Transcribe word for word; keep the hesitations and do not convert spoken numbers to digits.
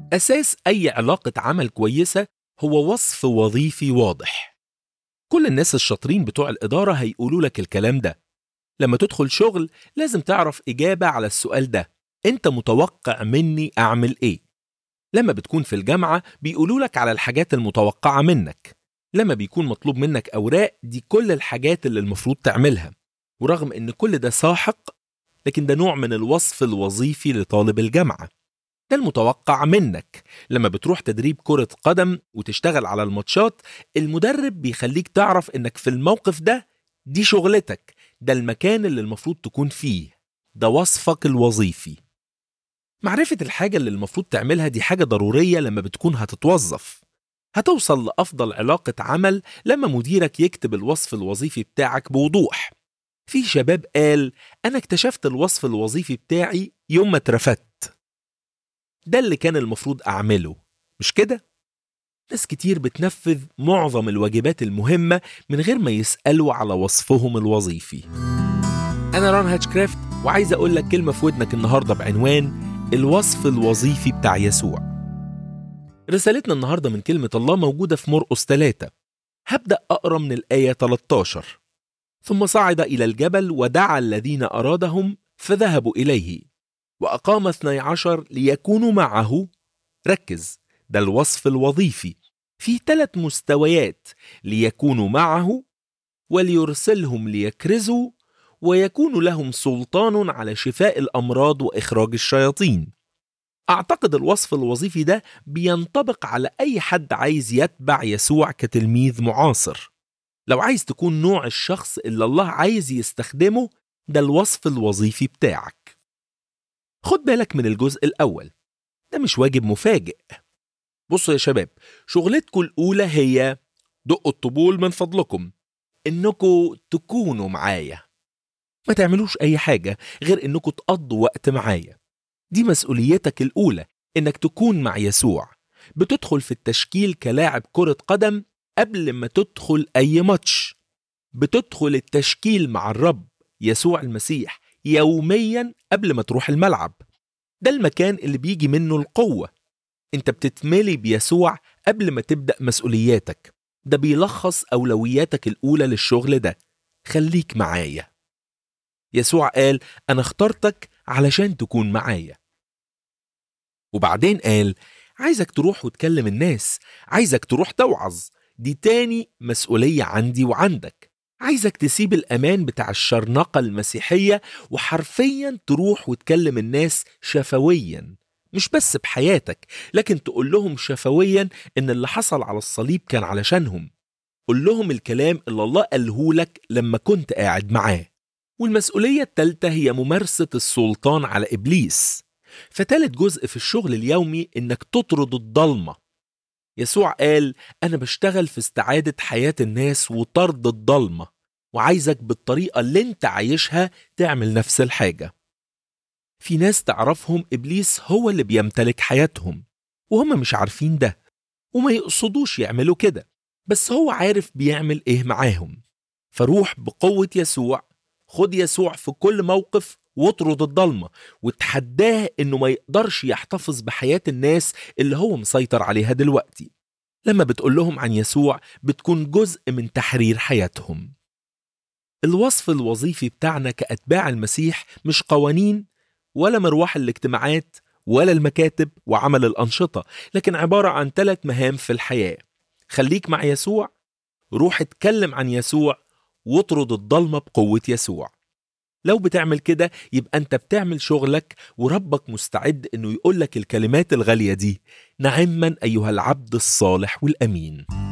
أساس أي علاقة عمل كويسة هو وصف وظيفي واضح. كل الناس الشاطرين بتوع الإدارة هيقولوا لك الكلام ده. لما تدخل شغل لازم تعرف إجابة على السؤال ده: أنت متوقع مني أعمل إيه؟ لما بتكون في الجامعة بيقولوا لك على الحاجات المتوقعة منك. لما بيكون مطلوب منك أوراق، دي كل الحاجات اللي المفروض تعملها. ورغم إن كل ده ساحق، لكن ده نوع من الوصف الوظيفي لطالب الجامعة. ده المتوقع منك. لما بتروح تدريب كرة قدم وتشتغل على الماتشات، المدرب بيخليك تعرف إنك في الموقف ده دي شغلتك، ده المكان اللي المفروض تكون فيه، ده وصفك الوظيفي. معرفة الحاجة اللي المفروض تعملها دي حاجة ضرورية لما بتكون هتتوظف. هتوصل لأفضل علاقة عمل لما مديرك يكتب الوصف الوظيفي بتاعك بوضوح. في شباب قال: أنا اكتشفت الوصف الوظيفي بتاعي يوم ما اترفدت. ده اللي كان المفروض أعمله، مش كده؟ ناس كتير بتنفذ معظم الواجبات المهمة من غير ما يسألوا على وصفهم الوظيفي. أنا ران هاتشكرافت، وعايز أقول لك كلمة في ودنك النهاردة بعنوان الوصف الوظيفي بتاع يسوع. رسالتنا النهاردة من كلمة الله موجودة في مرقس ثلاثة. هبدأ أقرأ من الآية ثلاثة عشر. ثم صعد إلى الجبل ودعا الذين أرادهم فذهبوا إليه، وأقام اثني عشر ليكونوا معه. ركز، ده الوصف الوظيفي فيه ثلاث مستويات: ليكونوا معه، وليرسلهم ليكرزوا، ويكون لهم سلطان على شفاء الأمراض وإخراج الشياطين. أعتقد الوصف الوظيفي ده بينطبق على أي حد عايز يتبع يسوع كتلميذ معاصر. لو عايز تكون نوع الشخص اللي الله عايز يستخدمه، ده الوصف الوظيفي بتاعك. خد بالك من الجزء الأول، ده مش واجب مفاجئ. بصوا يا شباب، شغلتكم الأولى هي دقوا الطبول من فضلكم، إنكم تكونوا معايا. ما تعملوش أي حاجة غير إنكم تقضوا وقت معايا. دي مسؤوليتك الأولى، إنك تكون مع يسوع. بتدخل في التشكيل كلاعب كرة قدم قبل ما تدخل أي ماتش. بتدخل التشكيل مع الرب يسوع المسيح يوميا قبل ما تروح الملعب. ده المكان اللي بيجي منه القوة. انت بتتملي بيسوع قبل ما تبدأ مسؤولياتك. ده بيلخص أولوياتك الأولى للشغل ده. خليك معايا. يسوع قال: أنا اخترتك علشان تكون معايا. وبعدين قال: عايزك تروح وتكلم الناس، عايزك تروح توعظ. دي تاني مسؤولية عندي وعندك. عايزك تسيب الأمان بتاع الشرنقة المسيحية وحرفيا تروح وتكلم الناس شفويا، مش بس بحياتك، لكن تقول لهم شفويا إن اللي حصل على الصليب كان علشانهم. قول لهم الكلام اللي الله قاله لك لما كنت قاعد معاه. والمسؤولية الثالثة هي ممارسة السلطان على إبليس. فتالت جزء في الشغل اليومي إنك تطرد الضلمة. يسوع قال: أنا بشتغل في استعادة حياة الناس وطرد الضلمة، وعايزك بالطريقة اللي انت عايشها تعمل نفس الحاجة. في ناس تعرفهم إبليس هو اللي بيمتلك حياتهم، وهم مش عارفين ده وما يقصدوش يعملوا كده، بس هو عارف بيعمل إيه معاهم. فروح بقوة يسوع، خد يسوع في كل موقف واطرد الضلمة، وتحداه إنه ما يقدرش يحتفظ بحياة الناس اللي هو مسيطر عليها دلوقتي. لما بتقول لهم عن يسوع بتكون جزء من تحرير حياتهم. الوصف الوظيفي بتاعنا كأتباع المسيح مش قوانين ولا مروح الاجتماعات ولا المكاتب وعمل الأنشطة، لكن عبارة عن ثلاث مهام في الحياة. خليك مع يسوع، روح اتكلم عن يسوع، واطرد الضلمة بقوة يسوع. لو بتعمل كده يبقى أنت بتعمل شغلك، وربك مستعد إنه يقولك الكلمات الغالية دي: نعما أيها العبد الصالح والأمين.